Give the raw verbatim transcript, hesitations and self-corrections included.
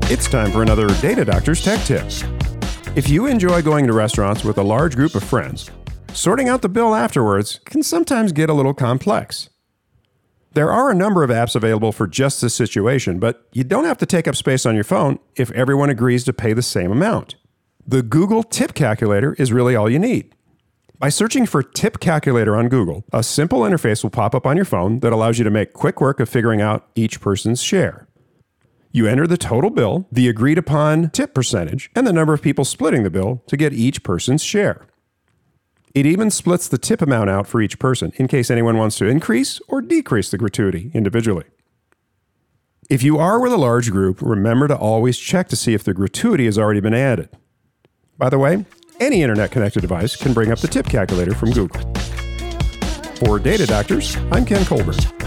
It's time for another Data Doctor's Tech Tip. If you enjoy going to restaurants with a large group of friends, sorting out the bill afterwards can sometimes get a little complex. There are a number of apps available for just this situation, but you don't have to take up space on your phone if everyone agrees to pay the same amount. The Google Tip Calculator is really all you need. By searching for Tip Calculator on Google, a simple interface will pop up on your phone that allows you to make quick work of figuring out each person's share. You enter the total bill, the agreed upon tip percentage, and the number of people splitting the bill to get each person's share. It even splits the tip amount out for each person in case anyone wants to increase or decrease the gratuity individually. If you are with a large group, remember to always check to see if the gratuity has already been added. By the way, any internet-connected device can bring up the tip calculator from Google. For Data Doctors, I'm Ken Colbert.